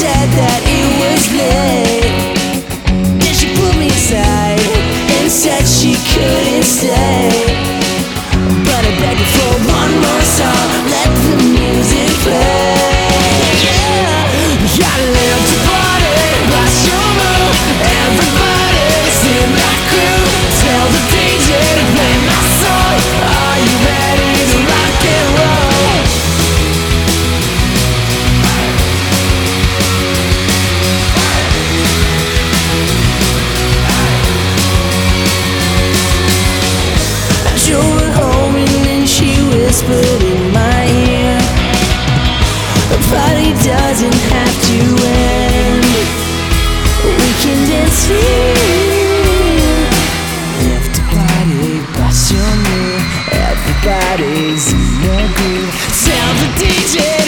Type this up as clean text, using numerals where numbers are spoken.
said that it was late. Then she put me aside and said she couldn't stay. But I begged her for one more song, let the music play. Yeah, I live to party, blast your mood. Everybody's in my crew. Tell the DJ to play my song. Are you ready to rock and roll? I drove her home and then she whispered in my ear, the party doesn't have to end, we can dance here. Left to party, passione, everybody's in the groove. Tell the DJ